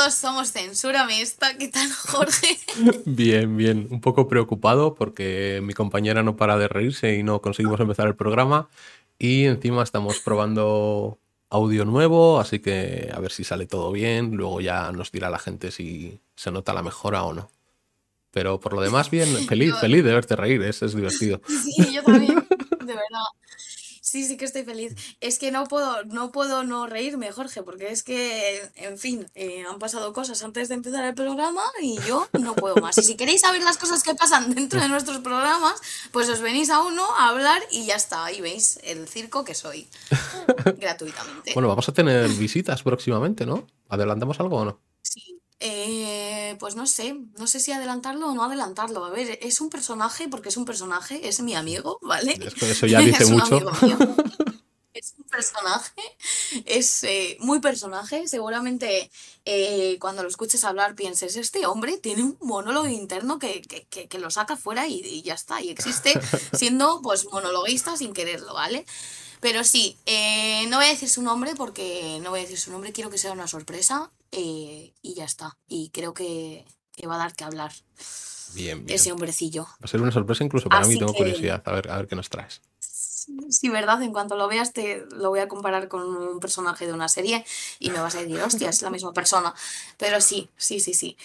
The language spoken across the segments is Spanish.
todos somos Censúrame esta. ¿Qué tal, Jorge? Bien, bien. Un poco preocupado porque mi compañera no para de reírse y no conseguimos empezar el programa. Y encima estamos probando audio nuevo, así que a ver si sale todo bien. Luego ya nos dirá la gente si se nota la mejora o no. Pero por lo demás, bien, feliz, Yo, feliz de verte reír, es divertido. sí, yo también, de verdad. Sí, sí que estoy feliz. Es que no puedo no reírme, Jorge, porque es que, en fin, han pasado cosas antes de empezar el programa y yo no puedo más. Y si queréis saber las cosas que pasan dentro de nuestros programas, pues os venís a uno a hablar y ya está. Ahí veis el circo que soy, gratuitamente. Bueno, vamos a tener visitas próximamente, ¿no? ¿Adelantamos algo o no? Sí. Pues no sé si adelantarlo o no adelantarlo. A ver, es un personaje, porque es un personaje, es mi amigo, ¿vale? Es que eso ya dice Es un mucho. amigo mío. Es un personaje, es muy personaje. Seguramente cuando lo escuches hablar pienses, este hombre tiene un monólogo interno que lo saca fuera y ya está. Y existe siendo pues monologuista sin quererlo, ¿vale? Pero sí, no voy a decir su nombre porque no voy a decir su nombre, quiero que sea una sorpresa y ya está. Y creo que va a dar que hablar Bien, bien. ese hombrecillo. Va a ser una sorpresa incluso para mí, Así tengo que curiosidad. A ver qué nos traes. sí, ¿verdad? En cuanto lo veas, te lo voy a comparar con un personaje de una serie y me vas a decir, hostia, es la misma persona. Pero sí, sí, sí, sí.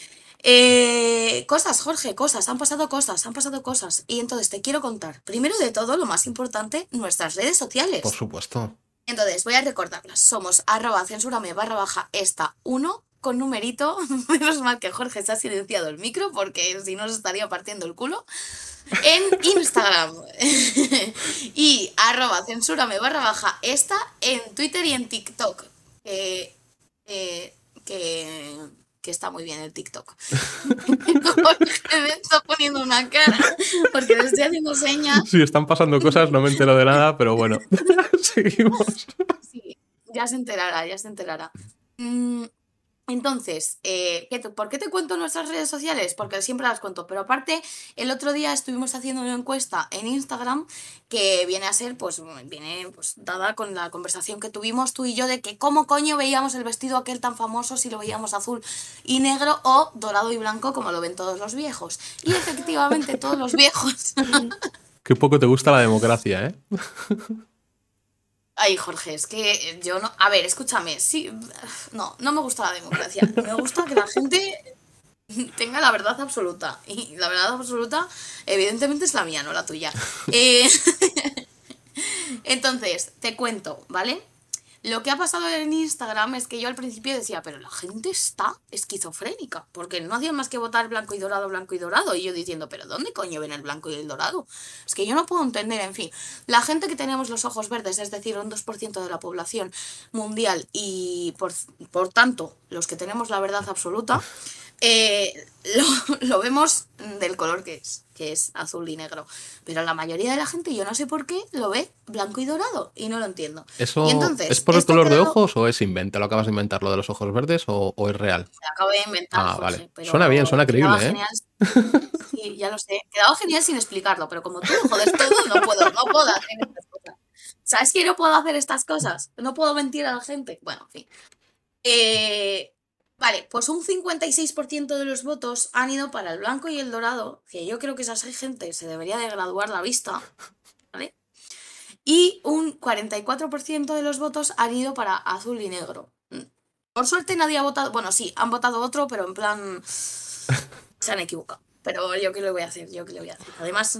Cosas, Jorge, cosas, han pasado cosas, han pasado cosas. Y entonces te quiero contar, primero de todo, lo más importante, nuestras redes Por sociales. supuesto. Entonces, voy a recordarlas. Somos @censúrame barra baja esta uno con numerito. Menos mal que Jorge se ha silenciado el micro porque si no se estaría partiendo el culo en Instagram y @censúrame barra baja esta en Twitter y en TikTok. Eh, eh, que, que está muy bien el TikTok. Jorge me está poniendo una cara porque le estoy haciendo señas. Sí, están pasando cosas, no me entero de nada, pero bueno, seguimos. Sí, ya se enterará, ya se enterará. Mm, Entonces, ¿por qué te cuento nuestras redes sociales? Porque siempre las cuento, pero aparte, el otro día estuvimos haciendo una encuesta en Instagram que viene a ser, pues, viene pues, dada con la conversación que tuvimos tú y yo de que cómo coño veíamos el vestido aquel tan famoso si lo veíamos azul y negro o dorado y blanco como lo ven todos los viejos. Y efectivamente, todos los viejos. Qué poco te gusta la democracia, ¿eh? Ay, Jorge, es que yo no. A ver, escúchame, sí. No, no me gusta la democracia. Me gusta que la gente tenga la verdad absoluta. Y la verdad absoluta, evidentemente, es la mía, no la tuya. Eh, entonces, te cuento, ¿vale? Lo que ha pasado en Instagram es que yo al principio decía, pero la gente está esquizofrénica, porque no hacían más que votar blanco y dorado, y yo diciendo, pero ¿dónde coño ven el blanco y el dorado? Es que yo no puedo entender, en fin, la gente que tenemos los ojos verdes, es decir, un 2% de la población mundial, y por tanto, los que tenemos la verdad absoluta, lo vemos del color que es azul y negro. Pero la mayoría de la gente, yo no sé por qué, lo ve blanco y dorado y no lo entiendo. Y ¿Eso es entonces, por el esto ha color de creado, ojos o es invento? ¿Lo acabas de inventar lo de los ojos verdes o es real? me acabo de inventar, Ah, vale. Jorge, Suena bien, pero suena quedaba creíble, ¿eh? genial. Sí, ya lo sé. Quedaba genial sin explicarlo, pero como tú lo jodes todo, no puedo hacer estas cosas. ¿Sabes que no puedo hacer estas cosas? No puedo mentir a la gente. Bueno, en fin. Eh, vale, pues un 56% de los votos han ido para el blanco y el dorado, que yo creo que esa gente se debería de graduar la vista, ¿vale? Y un 44% de los votos han ido para azul y negro. Por suerte nadie ha votado, bueno, sí, han votado otro, pero en plan se han equivocado. Pero yo qué le voy a hacer, yo qué le voy a hacer. Además,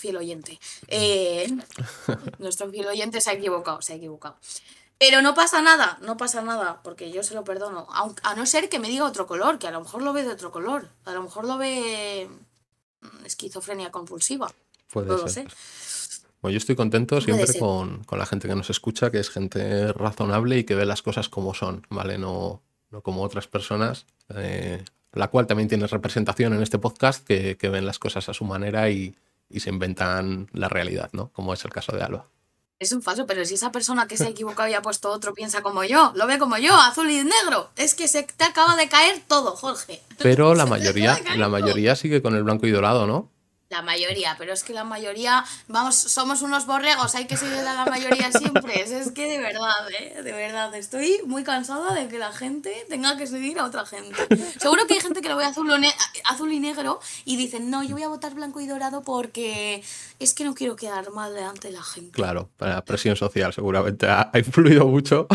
nuestro fiel oyente se ha equivocado, se ha equivocado. Pero no pasa nada, no pasa nada, porque yo se lo perdono. A no ser que me diga otro color, que a lo mejor lo ve de otro color. A lo mejor lo ve esquizofrenia compulsiva. Puede No lo ser. sé. Bueno, yo estoy contento Puede siempre ser. con la gente que nos escucha, que es gente razonable y que ve las cosas como son, ¿vale? No como otras personas, la cual también tiene representación en este podcast, que ven las cosas a su manera y se inventan la realidad, ¿no? Como es el caso de Alba. Es un falso, pero si esa persona que se ha equivocado y ha puesto otro piensa como yo, lo ve como yo, azul y negro, es que se te acaba de caer todo, Jorge. Pero Se te acaba de la caer todo. mayoría sigue con el blanco y dorado, ¿no? La mayoría, pero es que la mayoría, vamos, somos unos borregos, hay que seguir a la mayoría siempre. Es que de verdad, estoy muy cansada de que la gente tenga que seguir a otra gente. Seguro que hay gente que lo ve azul y negro y dicen, no, yo voy a votar blanco y dorado porque es que no quiero quedar mal delante de la gente. Claro, la presión social seguramente ha influido mucho.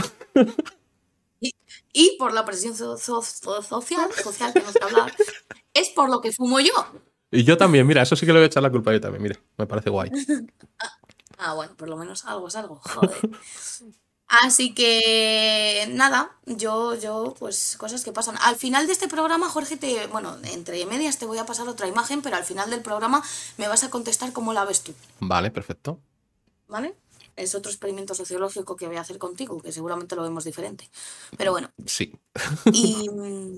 Y por la presión social que nos habla, es por lo que fumo yo. Y yo también, mira, eso sí que le voy a echar la culpa yo también, mira, me parece guay. Bueno, por lo menos algo es algo, joder. Así que nada, pues cosas que pasan. Al final de este programa, Jorge, bueno, entre medias te voy a pasar otra imagen, pero al final del programa me vas a contestar cómo la ves tú, Vale, perfecto. ¿vale? Es otro experimento sociológico que voy a hacer contigo, que seguramente lo vemos diferente. Pero bueno, Sí. y,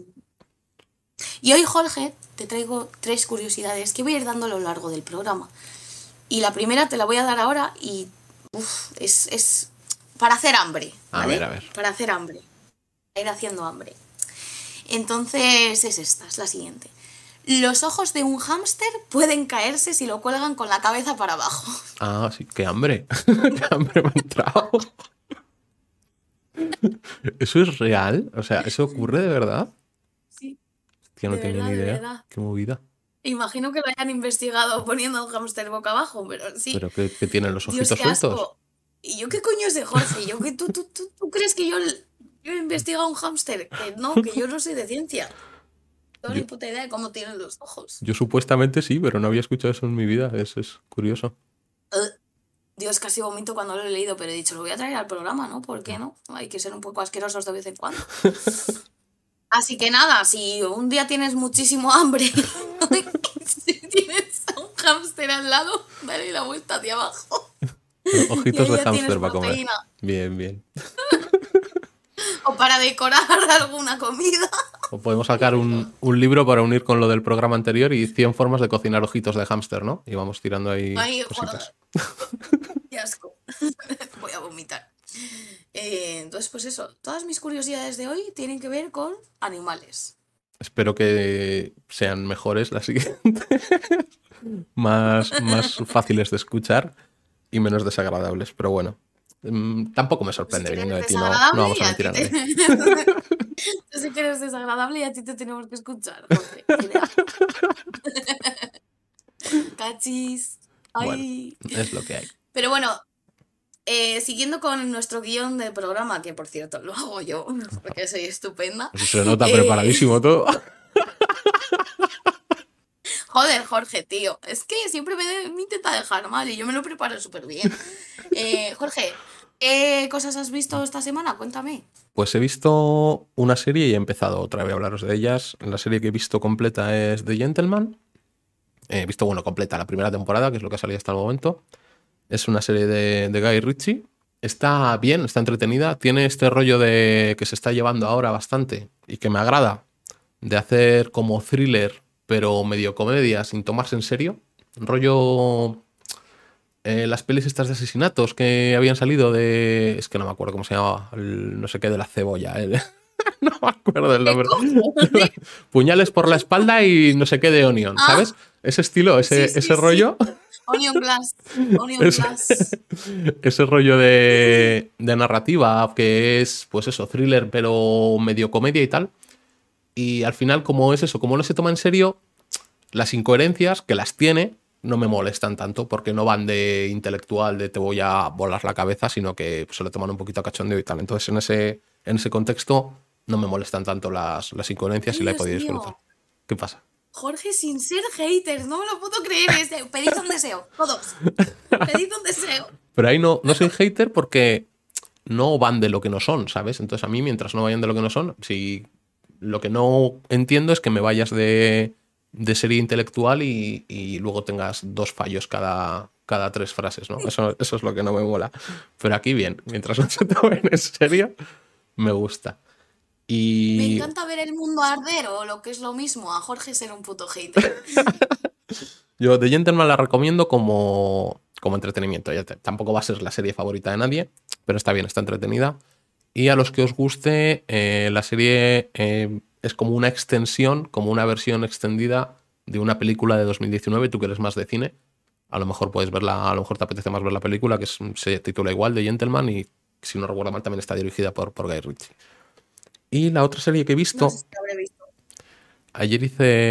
y hoy, Jorge, te traigo 3 curiosidades que voy a ir dando a lo largo del programa. Y la primera te la voy a dar ahora y es para hacer hambre, ¿vale? A ver. Para hacer hambre. Para ir haciendo hambre. Entonces es la siguiente. Los ojos de un hámster pueden caerse si lo cuelgan con la cabeza para abajo. Ah, sí, qué hambre. Qué hambre me ha entrado. ¿Eso es real? O sea, ¿eso ocurre de verdad? Sí, Tía, no de tenía verdad, ni de idea. verdad. Qué movida. Imagino que lo hayan investigado poniendo al hámster boca abajo, pero sí. ¿Pero qué tienen los Dios, ojitos qué sueltos? asco. ¿Y yo qué coño sé, Jorge? ¿Yo que tú crees que yo he investigado un hámster? Que yo no sé de ciencia. No tengo Yo, ni puta idea de cómo tienen los ojos. yo supuestamente sí, pero no había escuchado eso en mi vida. Es curioso. Dios, casi vomito cuando lo he leído, pero he dicho, lo voy a traer al programa, ¿no? ¿Por qué no? Hay que ser un poco asquerosos de vez en cuando. Así que nada, si un día tienes muchísimo hambre, si tienes a un hámster al lado, dale la vuelta hacia abajo. Y Ojitos ahí de ya tienes hámster para comer. proteína. Bien, bien. O para decorar alguna comida. O podemos sacar un libro para unir con lo del programa anterior y 100 formas de cocinar ojitos de hámster, ¿no? Y vamos tirando ahí Ay, cositas. joder, qué asco. Voy a vomitar. Entonces, pues eso, todas mis curiosidades de hoy tienen que ver con animales. Espero que sean mejores las siguientes. más fáciles de escuchar y menos desagradables. Pero bueno, tampoco me Tú sí sorprende que viniendo eres de ti, no desagradable vamos y a a mentir ti a te... nadie. Tú sí que eres desagradable y a ti te tenemos que escuchar, Jorge. Qué de asco. Cachis. Bueno, Ay. es lo que hay. Pero bueno, siguiendo con nuestro guión de programa, que por cierto lo hago yo, porque soy estupenda. Pues se nota eh, preparadísimo todo. Joder, Jorge, tío. Es que siempre me intenta dejar mal y yo me lo preparo súper bien. Jorge, ¿qué cosas has visto esta semana? Cuéntame. Pues he visto una serie y he empezado otra vez a hablaros de ellas. La serie que he visto completa es The Gentleman. He visto, bueno, completa la primera temporada, que es lo que ha salido hasta el momento. Es una serie de Guy Ritchie. Está bien, está entretenida. Tiene este rollo de que se está llevando ahora bastante y que me agrada, de hacer como thriller, pero medio comedia, sin tomarse en serio. Rollo las pelis estas de asesinatos que habían salido de... Es que no me acuerdo cómo se llamaba. No sé qué de la cebolla. No me acuerdo del ¿Qué nombre. cojones? Puñales por la espalda y no sé qué de Onion, Ah, ¿sabes? Ese estilo, sí, ese sí, sí. rollo. Onion Glass. Onion Ese, Glass. ese rollo de narrativa que es, pues eso, thriller, pero medio comedia y tal. Y al final, como es eso, como no se toma en serio, las incoherencias, que las tiene, no me molestan tanto, porque no van de intelectual, de te voy a volar la cabeza, sino que se lo toman un poquito a cachondeo y tal. Entonces, en ese contexto, no me molestan tanto las incoherencias Ay, y la he Dios podido disfrutar. mío. ¿Qué pasa? Jorge, sin ser haters, no me lo puedo creer. Pedid un deseo, todos. Pedid un deseo. Pero ahí no soy hater porque no van de lo que no son, ¿sabes? Entonces, a mí, mientras no vayan de lo que no son, si lo que no entiendo es que me vayas de serie intelectual y luego tengas 2 fallos cada 3 frases, ¿no? Eso es lo que no me mola. Pero aquí bien, mientras no se tomen en serio, me gusta. Me Y encanta ver el mundo arder o lo que es lo mismo a Jorge ser un puto hater. yo The Gentleman la recomiendo como entretenimiento. Tampoco va a ser la serie favorita de nadie, pero está bien, está entretenida. Y a los que os guste, la serie es como una extensión, como una versión extendida de una película de 2019, tú que eres más de cine, a lo mejor puedes verla, a lo mejor te apetece más ver la película, que se titula igual, de Gentleman, y si no recuerdo mal también está dirigida por Guy Ritchie. Y la otra serie que he No sé visto, si lo habré visto. ayer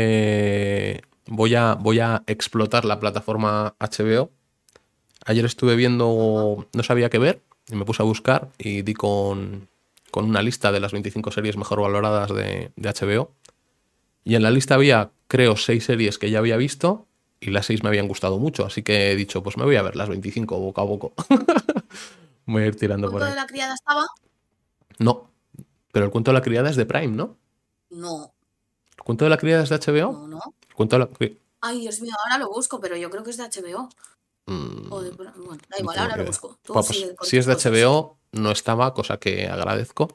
voy a explotar la plataforma HBO. Ayer estuve Ajá. viendo, no sabía qué ver, y me puse a buscar y di con una lista de las 25 series mejor valoradas de HBO. Y en la lista había, creo, 6 series que ya había visto y las 6 me habían gustado mucho. Así que he dicho, pues me voy a ver las 25 boca a boca. Voy a ir tirando por ¿Cuánto ahí. de la criada estaba? No, pero el cuento de la criada es de Prime, ¿no? No, ¿El cuento de la criada es de HBO? no, no. El cuento de la Ay, Dios mío, ahora lo busco, pero yo creo que es de HBO. O de... Mm, Bueno, da no igual, tengo ahora ni lo idea. busco. Tú Buah, pues sigue con si tus es de cosas. HBO, no estaba, cosa que agradezco.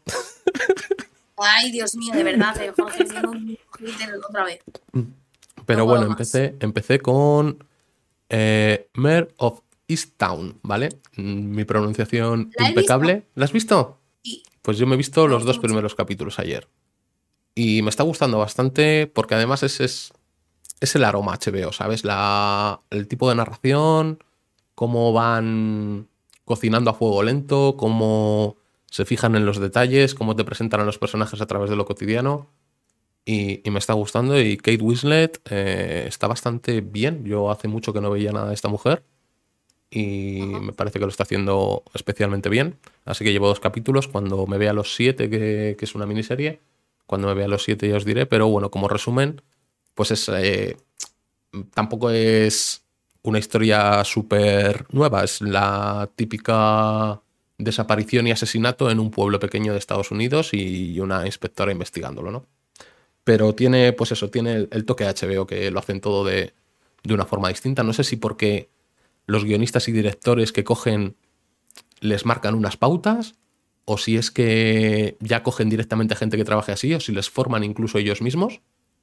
Ay, Dios mío, de verdad, Jorge siendo un hater otra vez. No Pero puedo bueno, más. empecé con Mare of Easttown, ¿vale? Mi pronunciación La he visto impecable. ¿La has visto? y Pues yo me he visto me los gustó dos mucho. primeros capítulos ayer. Y me está gustando bastante porque además es el aroma HBO, ¿sabes? El tipo de narración, cómo van cocinando a fuego lento, cómo se fijan en los detalles, cómo te presentan a los personajes a través de lo cotidiano. Y me está gustando. Y Kate Winslet está bastante bien. Yo hace mucho que no veía nada de esta mujer y Ajá. me parece que lo está haciendo especialmente bien. Así que llevo 2 capítulos. Cuando me vea los 7, que es una miniserie, cuando me vea los 7 ya os diré. Pero bueno, como resumen, pues tampoco es una historia súper nueva. Es la típica desaparición y asesinato en un pueblo pequeño de Estados Unidos y una inspectora investigándolo, ¿no? Pero tiene, pues eso, tiene el toque HBO que lo hacen todo de una forma distinta. No sé si porque los guionistas y directores que cogen les marcan unas pautas, o si es que ya cogen directamente a gente que trabaje así, o si les forman incluso ellos mismos.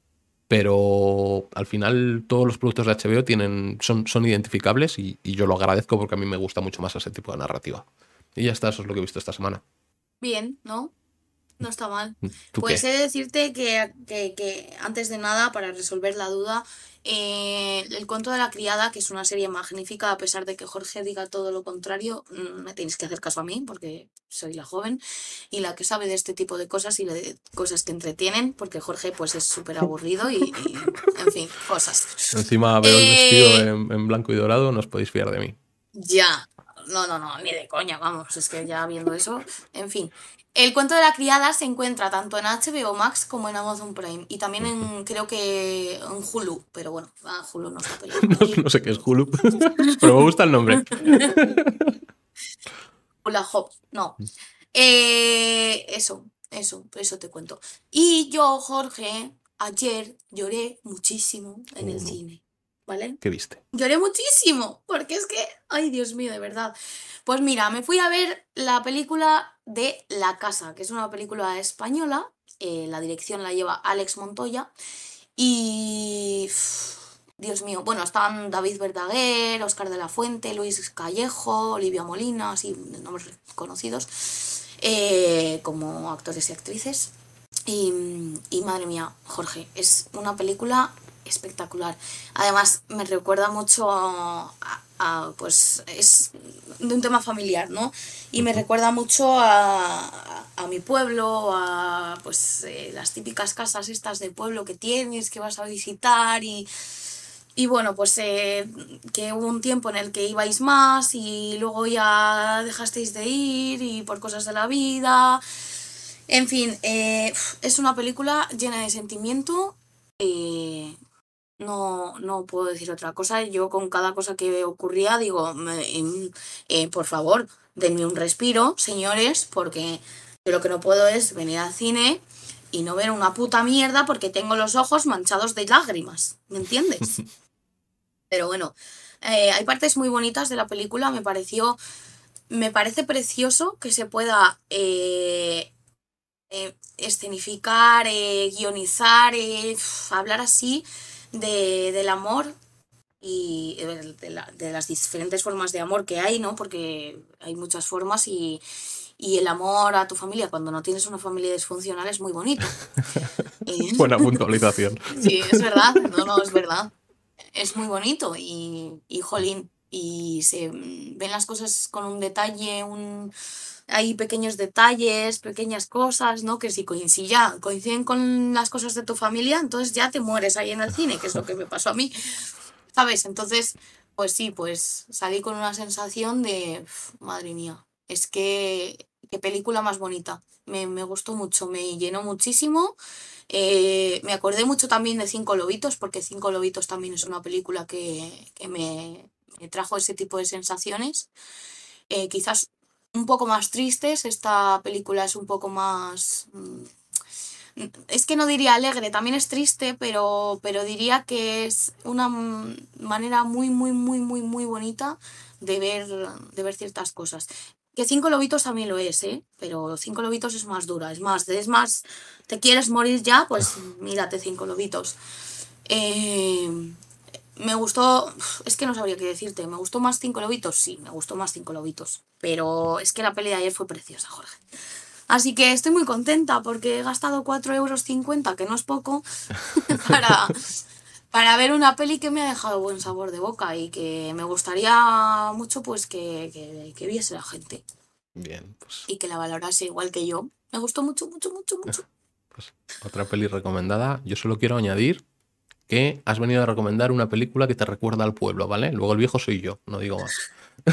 Pero al final todos los productos de HBO son identificables y yo lo agradezco porque a mí me gusta mucho más ese tipo de narrativa. Y ya está, eso es lo que he visto esta semana. Bien, ¿no? No está mal. ¿Tú Pues qué? he de decirte que antes de nada, para resolver la duda, El cuento de la criada, que es una serie magnífica, a pesar de que Jorge diga todo lo contrario, me tenéis que hacer caso a mí, porque soy la joven y la que sabe de este tipo de cosas y de cosas que entretienen, porque Jorge pues es súper aburrido en fin, cosas. Encima veo el vestido Eh, en blanco y dorado, no os podéis fiar de mí. ya, no, no, no, ni de coña, vamos, es que ya viendo eso, en fin. El cuento de la criada se encuentra tanto en HBO Max como en Amazon Prime y también en, creo que en Hulu, pero bueno, Hulu no está peleando No, ahí. no sé qué es Hulu, pero me gusta el nombre. Hula Hop, no. Eso te cuento. Y yo, Jorge, ayer lloré muchísimo en el No. cine, ¿vale? ¿Qué viste? Lloré muchísimo, porque es que, ay Dios mío, de verdad. Pues mira, me fui a ver la película de La Casa, que es una película española, la dirección la lleva Alex Montoya, y... Dios mío, bueno, estaban David Verdaguer, Óscar de la Fuente, Luis Callejo, Olivia Molina, así, nombres conocidos, como actores y actrices. Y madre mía, Jorge, es una película espectacular. Además, me recuerda mucho pues es de un tema familiar, ¿no? Y me Ujú. recuerda mucho a mi pueblo, a pues las típicas casas estas de pueblo que tienes, que vas a visitar y bueno, pues que hubo un tiempo en el que ibais más y luego ya dejasteis de ir y por cosas de la vida. En fin, es una película llena de sentimiento. eh, no, no puedo decir otra cosa. Yo con cada cosa que ocurría digo, por favor, denme un respiro, señores, porque yo lo que no puedo es venir al cine y no ver una puta mierda porque tengo los ojos manchados de lágrimas. ¿Me entiendes? Pero bueno, hay partes muy bonitas de la película. Me parece precioso que se pueda escenificar, guionizar, hablar así del amor y de las diferentes formas de amor que hay, ¿no? Porque hay muchas formas Y el amor a tu familia cuando no tienes una familia disfuncional es muy bonito. Buena puntualización. Sí, es verdad, no, es verdad. Es muy bonito y jolín, y se ven las cosas con un detalle, hay pequeños detalles, pequeñas cosas, ¿no? Que si ya coinciden con las cosas de tu familia, entonces ya te mueres ahí en el cine, que es lo que me pasó a mí, ¿sabes? Entonces, pues sí, pues salí con una sensación de, madre mía, es que qué película más bonita. Me gustó mucho, me llenó muchísimo. Me acordé mucho también de Cinco Lobitos, porque Cinco Lobitos también es una película que me trajo ese tipo de sensaciones. Quizás un poco más tristes, esta película es un poco más... Es que no diría alegre, también es triste, pero diría que es una manera muy, muy, muy, muy, muy bonita de ver ciertas cosas. Que Cinco Lobitos también lo es, ¿eh? Pero Cinco Lobitos es más dura, es más, ¿te quieres morir ya? Pues mírate Cinco Lobitos. Me gustó, es que no sabría qué decirte, ¿me gustó más Cinco Lobitos? Sí, me gustó más Cinco Lobitos, pero es que la peli de ayer fue preciosa, Jorge. Así que estoy muy contenta porque he gastado 4,50 €, que no es poco, para, para ver una peli que me ha dejado buen sabor de boca y que me gustaría mucho pues que viese la gente Bien, pues, y que la valorase igual que yo. Me gustó mucho, mucho, mucho, mucho. pues otra peli recomendada. Yo solo quiero añadir que has venido a recomendar una película que te recuerda al pueblo, ¿vale? Luego el viejo soy yo, no digo más.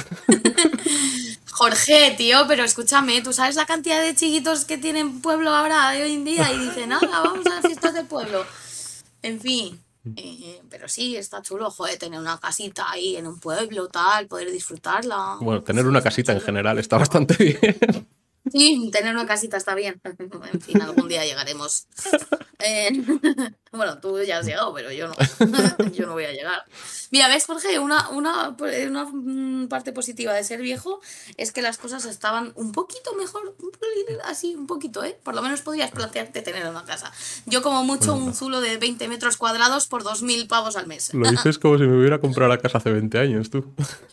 Jorge, tío, pero escúchame, ¿tú sabes la cantidad de chiquitos que tienen pueblo ahora de hoy en día? Y dicen, nada, vamos a las fiestas del pueblo. En fin, pero sí, está chulo, joder, tener una casita ahí en un pueblo, tal, poder disfrutarla. Bueno, tener Sí, una está casita en chulo. general está bastante bien. Sí, tener una casita está bien. En fin, algún día llegaremos. Eh, bueno, tú ya has llegado, pero yo no. Yo no voy a llegar. Mira, ¿ves, Jorge? Una parte positiva de ser viejo es que las cosas estaban un poquito mejor, así, un poquito, ¿eh? Por lo menos podrías plantearte tener una casa. Yo como mucho un Bueno, zulo de 20 metros cuadrados por 2.000 pavos al mes. lo dices como si me hubiera comprado la casa hace 20 años, tú.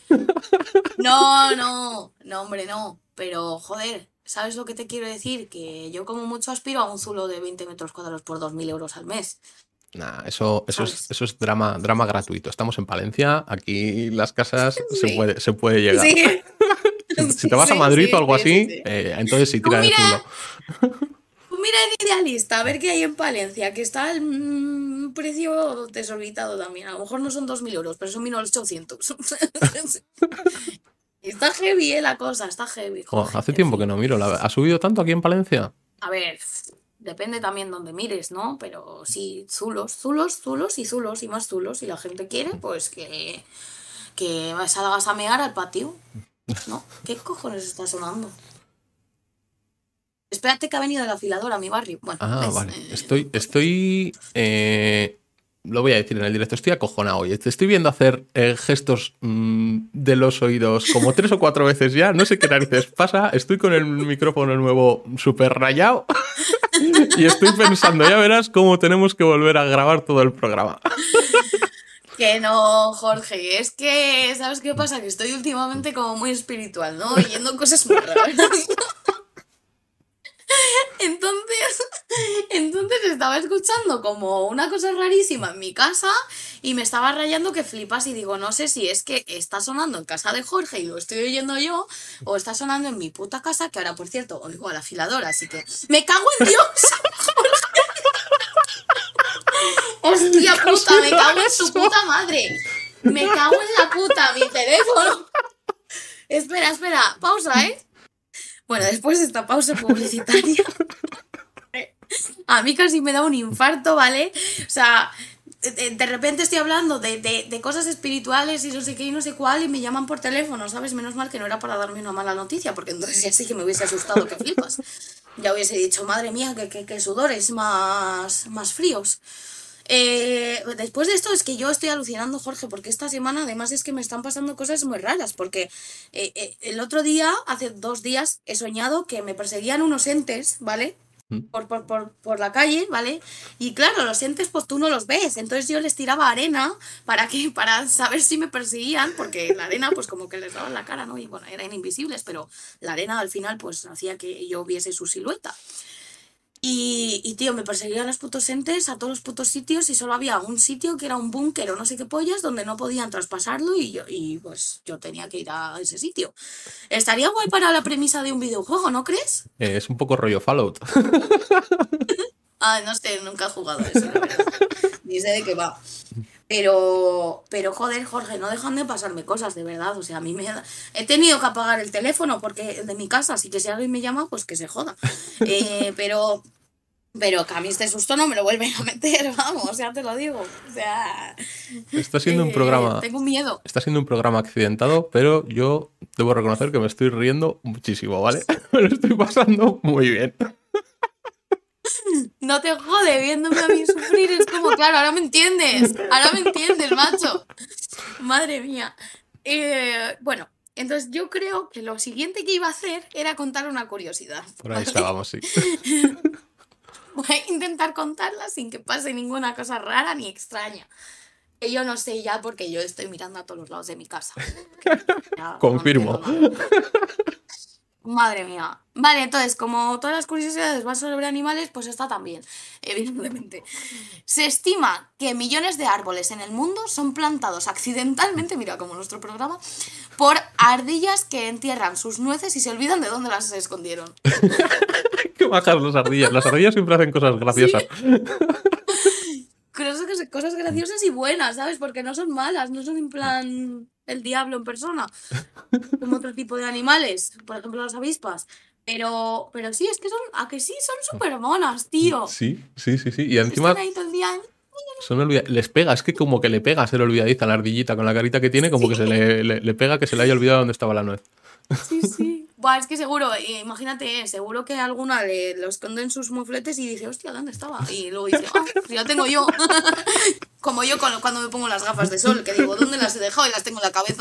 No, hombre, no. Pero, joder, ¿sabes lo que te quiero decir? Que yo como mucho aspiro a un zulo de 20 metros cuadrados por 2.000 € al mes, Nah, ¿sabes? eso es drama gratuito. Estamos en Palencia, aquí las casas Sí, se puede llegar. sí, Si te sí, vas a sí, Madrid o sí, algo sí, sí, así, sí. entonces sí, Tú tira de mira, zulo. tú mira en Idealista, a ver qué hay en Palencia, que está el precio desorbitado también. A lo mejor no son 2.000 €, pero son 1.800. Está heavy, la cosa, está heavy, Oh, Jorge. hace En tiempo que fin. no miro. ¿Ha subido tanto aquí en Palencia? A ver, depende también donde mires, ¿no? Pero sí, zulos, zulos, zulos y zulos y más zulos. Si la gente quiere, pues que salgas a mear al patio, ¿no? ¿Qué cojones está sonando? Espérate que ha venido el afilador a mi barrio. Bueno, Ah, ¿ves? vale. Lo voy a decir en el directo, estoy acojonado. Oye, te estoy viendo hacer gestos de los oídos como 3 o 4 veces ya. No sé qué narices pasa. Estoy con el micrófono nuevo súper rayado y estoy pensando, ya verás cómo tenemos que volver a grabar todo el programa. Que no, Jorge, es que, ¿sabes qué pasa? Que estoy últimamente como muy espiritual, ¿no? Oyendo cosas muy raras. Entonces, entonces estaba escuchando como una cosa rarísima en mi casa y me estaba rayando que flipas y digo, no sé si es que está sonando en casa de Jorge y lo estoy oyendo yo o está sonando en mi puta casa, que ahora por cierto oigo a la afiladora, así que me cago en Dios. Hostia ¿Qué ha puta, me sido cago en tu eso? puta madre. Me cago en la puta, mi teléfono. Espera, espera, pausa, ¿eh? Bueno, después de esta pausa publicitaria, a mí casi me da un infarto, ¿vale? O sea, de repente estoy hablando de cosas espirituales y no sé qué y no sé cuál y me llaman por teléfono, ¿sabes? Menos mal que no era para darme una mala noticia, porque entonces ya sí que me hubiese asustado que flipas. Ya hubiese dicho, madre mía, que sudores más fríos. Después de esto es que yo estoy alucinando, Jorge, porque esta semana además es que me están pasando cosas muy raras, porque el otro día, hace 2 días, he soñado que me perseguían unos entes, ¿vale? Mm. por la calle, ¿vale? Y claro, los entes pues tú no los ves, entonces yo les tiraba arena para saber si me perseguían, porque la arena pues como que les daba en la cara, ¿no? Y bueno, eran invisibles, pero la arena al final pues hacía que yo viese su silueta. Tío, me perseguían los putos entes a todos los putos sitios y solo había un sitio que era un búnker o no sé qué pollas donde no podían traspasarlo y pues yo tenía que ir a ese sitio. Estaría guay para la premisa de un videojuego, ¿no crees? Es un poco rollo Fallout. Ah, no sé, nunca he jugado a eso, la verdad. Ni sé de qué va. Pero joder, Jorge, no dejan de pasarme cosas, de verdad. O sea, a mí he tenido que apagar el teléfono porque de mi casa, así que si alguien me llama, pues que se joda. Eh, pero, pero que a mí este susto no me lo vuelven a meter, vamos, ya te lo digo. O sea, Está siendo un programa. tengo miedo. Está siendo un programa accidentado, pero yo debo reconocer que me estoy riendo muchísimo, ¿vale? Me lo estoy pasando muy bien. No te jode viéndome a mí sufrir, es como, claro, ahora me entiendes, macho. Madre mía. Bueno, entonces yo creo que lo siguiente que iba a hacer era contar una curiosidad, Por ahí ¿vale? estábamos, sí. Voy a intentar contarla sin que pase ninguna cosa rara ni extraña. Que yo no sé ya porque yo estoy mirando a todos los lados de mi casa. Ya no entiendo Confirmo. nada. Madre mía. Vale, entonces, como todas las curiosidades van sobre animales, pues esta también, evidentemente. Se estima que millones de árboles en el mundo son plantados accidentalmente, mira como nuestro programa, por ardillas que entierran sus nueces y se olvidan de dónde las escondieron. Qué bajas las ardillas. Las ardillas siempre hacen cosas Sí, graciosas. cosas graciosas y buenas, ¿sabes? Porque no son malas, no son en plan el diablo en persona, como otro tipo de animales, por ejemplo las avispas. Pero sí, es que son, a que sí, son súper monas, tío. Sí, sí, sí, sí. Y Están encima ahí todo el día. les pega. Es que como que le pega ser olvidadiza a la ardillita con la carita que tiene, como Sí, que le pega que se le haya olvidado dónde estaba la nuez. sí, sí. Buah, es que seguro, imagínate, seguro que alguna lo esconde en sus mofletes y dice, hostia, ¿dónde estaba? Y luego dice, ah, si la tengo yo. Como yo cuando me pongo las gafas de sol, que digo, ¿dónde las he dejado? Y las tengo en la cabeza.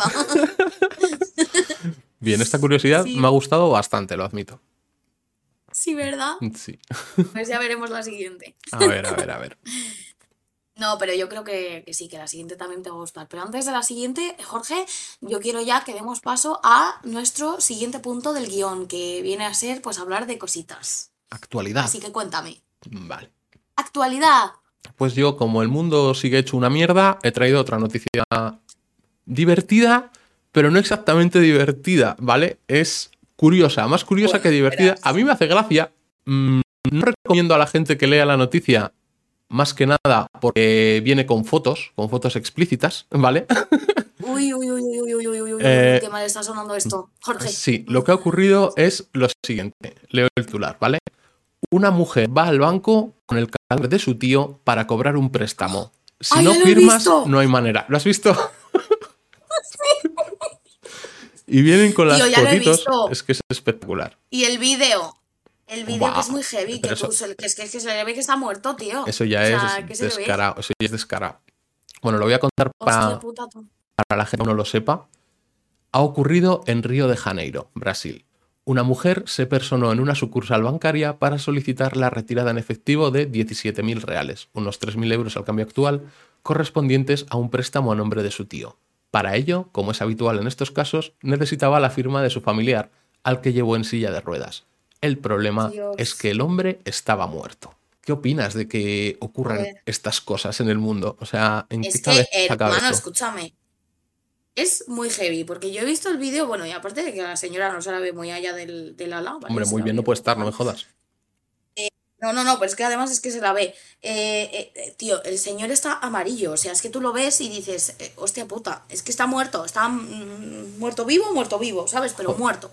Bien, esta curiosidad me ha Sí, gustado bastante, lo admito. sí, ¿verdad? Sí. Pues ya veremos la siguiente. A ver, a ver, a ver. No, pero yo creo que sí, que la siguiente también te va a gustar. Pero antes de la siguiente, Jorge, yo quiero ya que demos paso a nuestro siguiente punto del guión, que viene a ser, pues, hablar de cositas. Actualidad. Así que cuéntame. Vale. Actualidad. Pues yo, como el mundo sigue hecho una mierda, he traído otra noticia divertida, pero no exactamente divertida, ¿vale? Es curiosa, más curiosa Bueno, que divertida. A verás. mí me hace gracia. No recomiendo a la gente que lea la noticia, más que nada porque viene con fotos explícitas, ¿vale? Uy, uy, uy, uy, uy, uy, uy, uy, uy, uy, Eh, qué mal está sonando esto. Jorge. sí, lo que ha ocurrido es lo siguiente. Leo el titular, ¿vale? Una mujer va al banco con el cadáver de su tío para cobrar un préstamo. Si ¡Ay, no ya lo he firmas, visto! no hay manera. ¿Lo has visto? Y vienen con Tío, las ya lo he fotitos. visto. Es que es espectacular. Y el vídeo. El vídeo que es Buah, muy heavy, pero que tú, que se le ve que está muerto, tío. eso O ya es sea, que se le ve. descarado. Eso ya es descarado. Bueno, lo voy a contar Hostia puta, tú. para la gente que no lo sepa. Ha ocurrido en Río de Janeiro, Brasil. Una mujer se personó en una sucursal bancaria para solicitar la retirada en efectivo de 17.000 reales, unos 3.000 euros al cambio actual, correspondientes a un préstamo a nombre de su tío. Para ello, como es habitual en estos casos, necesitaba la firma de su familiar, al que llevó en silla de ruedas. El problema es que Dios. el hombre estaba muerto. ¿Qué opinas de que ocurran Joder. estas cosas en el mundo? O sea, ¿en qué Es que, cabeza cabe hermano, esto? escúchame. Es muy heavy, porque yo he visto el vídeo, bueno, y aparte de que la señora no se la ve muy allá del ala, ¿vale? Hombre, Se muy la bien no ve puede estar, no me mal. jodas. No, no, no, pero es que además es que se la ve. Tío, el señor está amarillo, o sea, es que tú lo ves y dices, hostia puta, es que está muerto, está muerto vivo, ¿sabes? Pero Jo, muerto.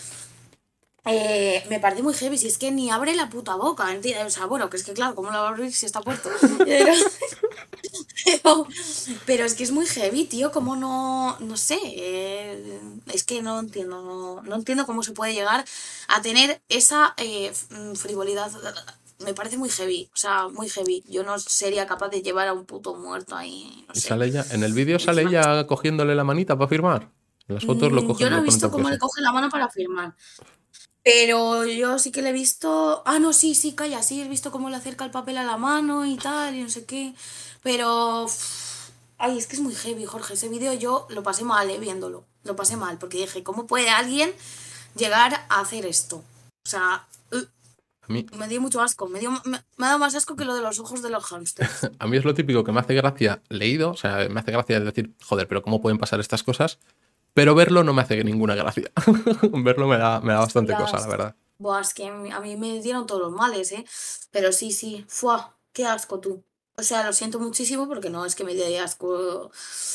Me parece muy heavy, si es que ni abre la puta boca, ¿entiendes? O sea, bueno, que es que claro, ¿cómo lo va a abrir si está muerto? Pero, pero, pero es que es muy heavy, tío, como no sé, es que no entiendo, no entiendo cómo se puede llegar a tener esa frivolidad. Me parece muy heavy, o sea, muy heavy. Yo no sería capaz de llevar a un puto muerto ahí, no y sé. sale ella, en el vídeo sale Encima, ella cogiéndole la manita para firmar. En las fotos lo yo cogen, no he lo ponen visto todo cómo le tieso. coge la mano para firmar. Pero yo sí que le he visto. Ah, no, sí, sí, calla, sí, he visto cómo le acerca el papel a la mano y tal, y no sé qué. Pero. Ay, es que es muy heavy, Jorge. Ese vídeo yo lo pasé mal, viéndolo. Lo pasé mal, porque dije, ¿cómo puede alguien llegar a hacer esto? O sea, A mí, me dio mucho asco. Me ha dado más asco que lo de los ojos de los hámsters. a mí es lo típico que me hace gracia leído, o sea, me hace gracia decir, joder, pero ¿cómo pueden pasar estas cosas? Pero verlo no me hace ninguna gracia. Verlo me da bastante cosa, la Hostias. verdad. Buah, es que a mí me dieron todos los males, ¿eh? Pero sí, sí. Fuah, qué asco tú. O sea, lo siento muchísimo porque no es que me dé asco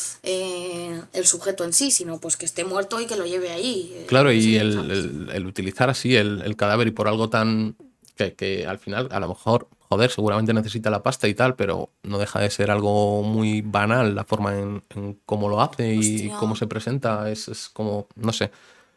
el sujeto en sí, sino pues que esté muerto y que lo lleve ahí. Claro, Yo qué y sé, el, ¿sabes? el- el utilizar así el cadáver y por algo tan que al final, a lo mejor, joder, seguramente necesita la pasta y tal, pero no deja de ser algo muy banal la forma en cómo lo hace y Hostia. cómo se presenta. Es como, no sé,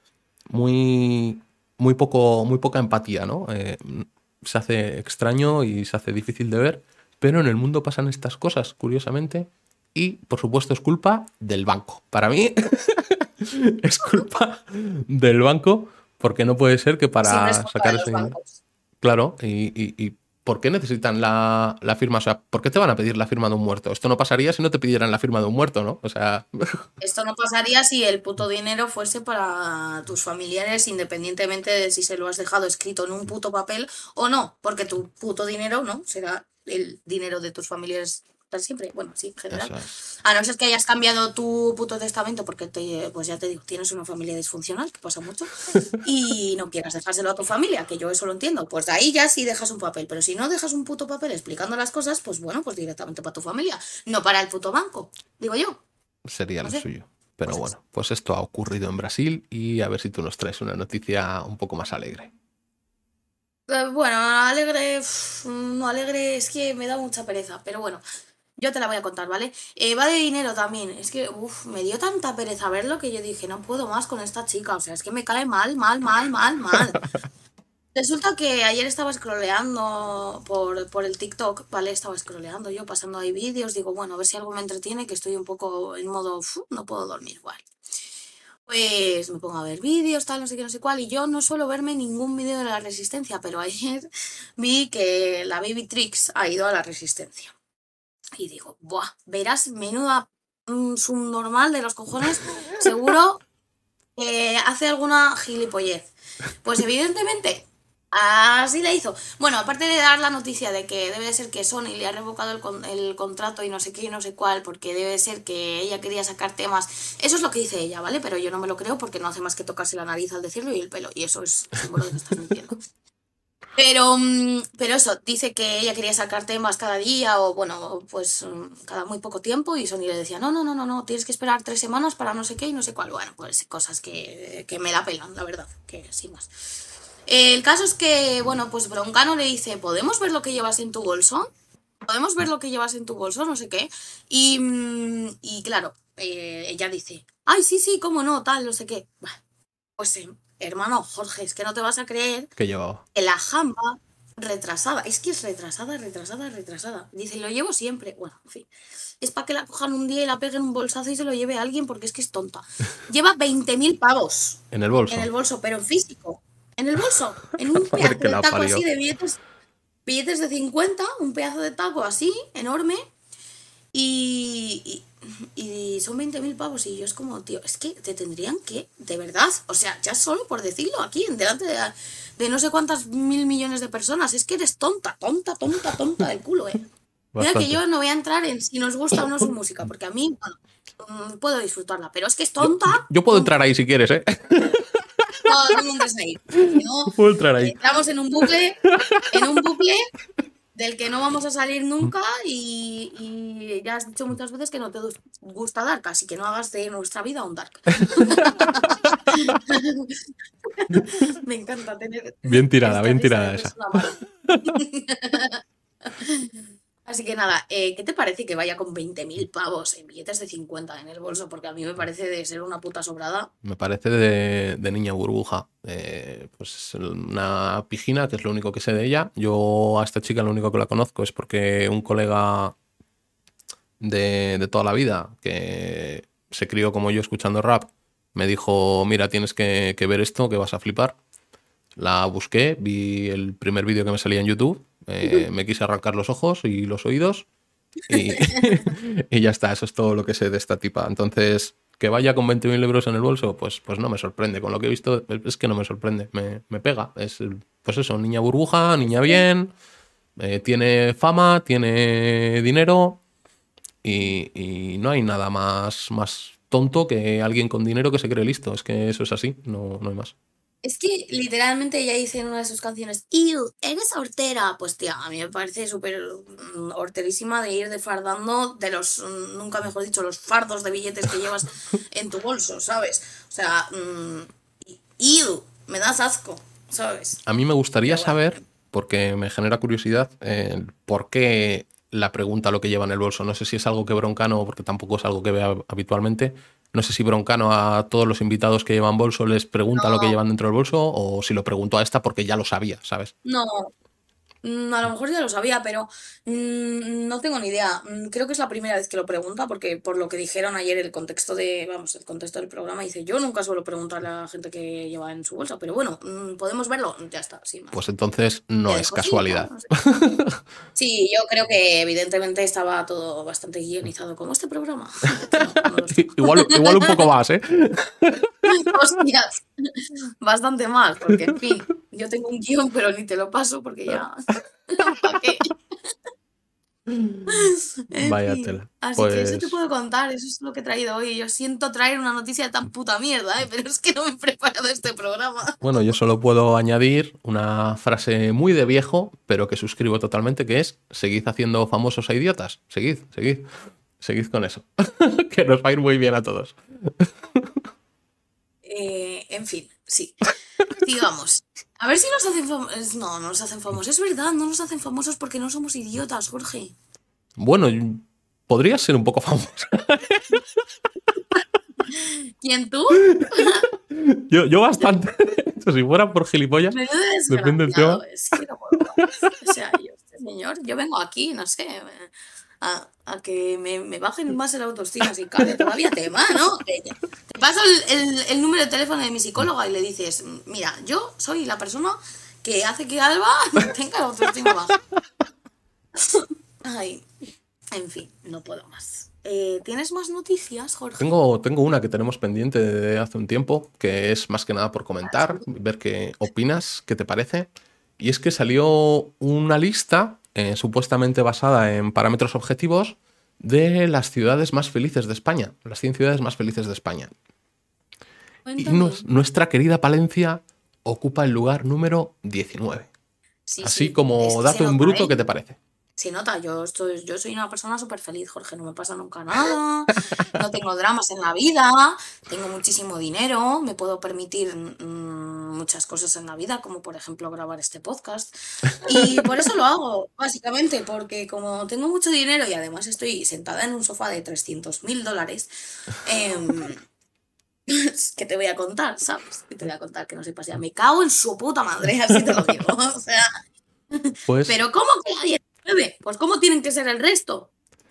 muy, muy poca empatía, ¿no? Se hace extraño y se hace difícil de ver, pero en el mundo pasan estas cosas, curiosamente, y por supuesto es culpa del banco. Para mí es culpa del banco, porque no puede ser que Siempre es para culpa sacar de ese los dinero. bancos. Claro, y ¿por qué necesitan la firma? O sea, ¿por qué te van a pedir la firma de un muerto? Esto no pasaría si no te pidieran la firma de un muerto, ¿no? O sea, Esto no pasaría si el puto dinero fuese para tus familiares, independientemente de si se lo has dejado escrito en un puto papel o no, porque tu puto dinero no será el dinero de tus familiares para siempre. Bueno, sí, en general. eso es. A no ser que hayas cambiado tu puto testamento, porque pues ya te digo, tienes una familia disfuncional, que pasa mucho, y no quieras dejárselo a tu familia, que yo eso lo entiendo. Pues de ahí ya sí dejas un papel, pero si no dejas un puto papel explicando las cosas, pues bueno, pues directamente para tu familia, no para el puto banco, digo yo. Sería No lo sé. suyo. Pero Pues eso. bueno, pues esto ha ocurrido en Brasil y a ver si tú nos traes una noticia un poco más alegre. Bueno, alegre, no alegre, es que me da mucha pereza, pero bueno, yo te la voy a contar, ¿vale? Va de dinero también, es que me dio tanta pereza verlo que yo dije, no puedo más con esta chica, o sea, es que me cae mal, mal, mal, mal, mal. Resulta que ayer estaba scrolleando por el TikTok, ¿vale? Estaba scrolleando yo, pasando ahí vídeos, digo, bueno, a ver si algo me entretiene, que estoy un poco en modo, no puedo dormir, vale. Pues me pongo a ver vídeos, tal, no sé qué, no sé cuál, y yo no suelo verme ningún vídeo de la Resistencia, pero ayer vi que la Baby Trix ha ido a la Resistencia. Y digo, buah, verás, menuda subnormal de los cojones, seguro que hace alguna gilipollez. Pues evidentemente, así la hizo. Bueno, aparte de dar la noticia de que debe de ser que Sony le ha revocado el contrato y no sé qué y no sé cuál, porque debe de ser que ella quería sacar temas. Eso es lo que dice ella, ¿vale? Pero yo no me lo creo porque no hace más que tocarse la nariz al decirlo y el pelo. Y eso es símbolo de que estás mintiendo. Pero eso, dice que ella quería sacar temas cada día o bueno, pues cada muy poco tiempo y Sony le decía, no, no, no, no, no, tienes que esperar 3 semanas para no sé qué y no sé cuál. Bueno, pues cosas que me la pelan, la verdad, que sin más. El caso es que, bueno, pues Broncano le dice, ¿podemos ver lo que llevas en tu bolso? ¿Podemos ver lo que llevas en tu bolso? No sé qué. Y claro, ella dice, ay, sí, sí, cómo no, tal, no sé qué. Bueno, pues hermano Jorge, es que no te vas a creer ¿Qué llevaba? que la jamba retrasada, es que es retrasada, retrasada, retrasada. Dice, lo llevo siempre. Bueno, en fin. Es para que la cojan un día y la peguen un bolsazo y se lo lleve a alguien porque es que es tonta. Lleva 20.000 pavos En el en el bolso. bolso, pero en físico. En el bolso, en un Madre pedazo que de la taco así parió. de billetes de 50, un pedazo de taco así, enorme, y, y son 20.000 pavos. Y yo es como, tío, es que te tendrían que, de verdad, o sea, ya solo por decirlo aquí, en delante de no sé cuántas mil millones de personas, es que eres tonta, tonta, tonta, tonta del culo, ¿eh? Mira que Bastante. yo no voy a entrar en si nos gusta o no su música, porque a mí, bueno, puedo disfrutarla, pero es que es Yo, tonta, yo, yo puedo entrar tonta. ahí si quieres, ¿eh? No, no me entres ahí, porque si no, Yo puedo entrar ahí. entramos en un bucle del que no vamos a salir nunca y ya has dicho muchas veces que no te gusta Dark, así que no hagas de nuestra vida un Dark. Me encanta tener Bien esta tirada esa. persona mala. Así que nada, ¿qué te parece que vaya con 20.000 pavos en billetes de 50 en el bolso? Porque a mí me parece de ser una puta sobrada. Me parece de niña burbuja. Pues una pijina, que es lo único que sé de ella. Yo a esta chica lo único que la conozco es porque un colega de toda la vida que se crió como yo escuchando rap me dijo, mira, tienes que ver esto, que vas a flipar. La busqué, vi el primer vídeo que me salía en YouTube, me quise arrancar los ojos y los oídos y, y ya está, eso es todo lo que sé de esta tipa. Entonces, que vaya con 20.000 euros en el bolso, pues no me sorprende. Con lo que he visto, es que no me sorprende, me pega. Es, pues eso, niña burbuja, niña bien, tiene fama, tiene dinero y no hay nada más tonto que alguien con dinero que se cree listo. Es que eso es así, no hay más. Es que literalmente ella dice en una de sus canciones, ¡Ew! ¿Eres hortera? Pues tía, a mí me parece súper horterísima de ir defardando de los, nunca mejor dicho, los fardos de billetes que llevas en tu bolso, ¿sabes? O sea, ¡ew! Me das asco, ¿sabes? A mí me gustaría Pero bueno, saber, porque me genera curiosidad, por qué la pregunta lo que lleva en el bolso. No sé si es algo que Broncano, porque tampoco es algo que vea habitualmente. No sé si Broncano a todos los invitados que llevan bolso les pregunta lo que no, llevan dentro del bolso o si lo preguntó a esta porque ya lo sabía, ¿sabes? no, a lo mejor ya lo sabía, pero no tengo ni idea. Creo que es la primera vez que lo pregunta, porque por lo que dijeron ayer, el contexto de, vamos, el contexto del programa dice, yo nunca suelo preguntarle a la gente que lleva en su bolsa, pero bueno, podemos verlo, ya está, sin Pues más. entonces Le no es dejo así, ¿no? casualidad. No sé. Sí, yo creo que evidentemente estaba todo bastante guionizado como este programa, que no, no lo está. Igual un poco más, ¿eh? Hostias, bastante más, porque en fin, yo tengo un guión, pero ni te lo paso porque ya, ¿para qué? En Vaya fin, tela. así que eso te Pues puedo contar, eso es lo que he traído hoy. Yo siento traer una noticia de tan puta mierda, ¿eh? Pero es que no me he preparado este programa. bueno, yo solo puedo añadir una frase muy de viejo, pero que suscribo totalmente, que es, seguid haciendo famosos a idiotas. Seguid con eso. Que nos va a ir muy bien a todos. En fin, sí. Sigamos. A ver si nos hacen famosos. No, no nos hacen famosos. Es verdad, no nos hacen famosos porque no somos idiotas, Jorge. Bueno, podrías ser un poco famoso. ¿Quién tú? Yo bastante. Si fuera por gilipollas, Menudo depende del tema. desgraciado, es que no puedo más. O sea, yo, este señor, yo vengo aquí, no sé, a que me bajen más el autoestima si cabe. Todavía tema, ¿no? Te paso el número de teléfono de mi psicóloga y le dices, mira, yo soy la persona que hace que Alba tenga la autoestima baja. Ay, en fin, no puedo más. ¿Tienes más noticias, Jorge? Tengo una que tenemos pendiente de hace un tiempo, que es más que nada por comentar, ver qué opinas, qué te parece. Y es que salió una lista, supuestamente basada en parámetros objetivos, de las ciudades más felices de España, las 100 ciudades más felices de España. Y Cuéntame. nuestra querida Palencia ocupa el lugar número 19. Sí, Así sí, es como que se dato en nota, bruto, ¿eh? ¿qué te parece? Se nota, yo soy una persona súper feliz, Jorge, no me pasa nunca nada, no tengo dramas en la vida, tengo muchísimo dinero, me puedo permitir muchas cosas en la vida, como por ejemplo grabar este podcast. Y por eso lo hago, básicamente, porque como tengo mucho dinero y además estoy sentada en un sofá de 300.000 dólares, em, ¿qué te voy a contar, sabes? ¿Qué te voy a contar que no sepas ya? Me cago en su puta madre, así te lo digo. O sea, Pues pero ¿cómo que la 19? Pues ¿cómo tienen que ser el resto?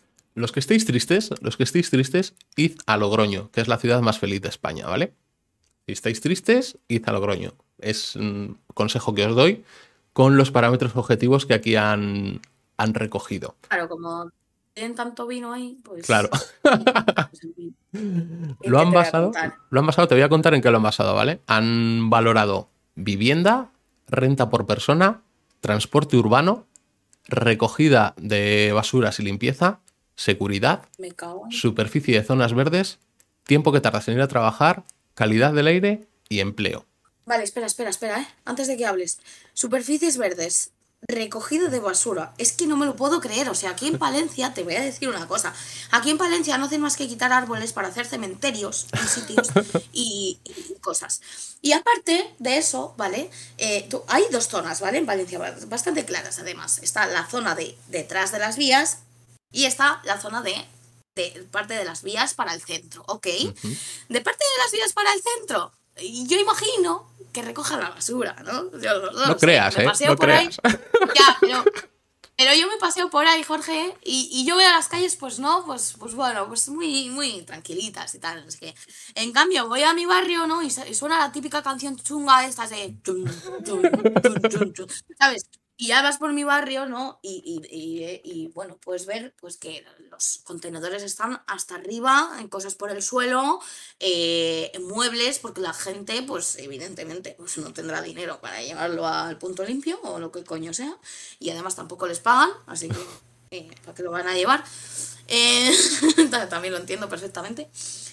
los que estéis tristes, id a Logroño, que es la ciudad más feliz de España, ¿vale? Si estáis tristes, id a Logroño. Es un consejo que os doy con los parámetros objetivos que aquí han recogido. Claro, como tienen tanto vino ahí, Claro. pues en fin, ¿qué Lo qué han te voy a basado, contar? te voy a contar en qué lo han basado, ¿vale? Han valorado vivienda, renta por persona, transporte urbano, recogida de basuras y limpieza, seguridad, Me cago en... superficie de zonas verdes, tiempo que tardas en ir a trabajar, calidad del aire y empleo. Vale, espera, ¿eh? Antes de que hables. Superficies verdes, recogido de basura. Es que no me lo puedo creer. O sea, aquí en Palencia, te voy a decir una cosa. Aquí en Palencia no hacen más que quitar árboles para hacer cementerios en sitios y cosas. Y aparte de eso, ¿vale? Hay dos zonas, ¿vale? En Valencia, bastante claras además. Está la zona de detrás de las vías y está la zona de parte de las vías para el centro, ¿ok? Ujú. De parte de las vías para el centro, y yo imagino que recojan la basura, ¿no? Yo no No lo sé, creas, me ¿eh? paseo No por ahí. creas. Ya, pero Pero yo me paseo por ahí, Jorge, y yo veo las calles, pues no, pues bueno, pues muy, muy tranquilitas y tal. Es que, en cambio, voy a mi barrio, ¿no? Y suena la típica canción chunga estas de chun, chun, chun, chun, chun, ¿sabes? Y ya vas por mi barrio, ¿no? Y bueno, puedes ver pues que los contenedores están hasta arriba, en cosas por el suelo, en muebles, porque la gente, pues evidentemente, pues no tendrá dinero para llevarlo al punto limpio o lo que coño sea y además tampoco les pagan, así que ¿para qué lo van a llevar? Eh, también lo entiendo perfectamente.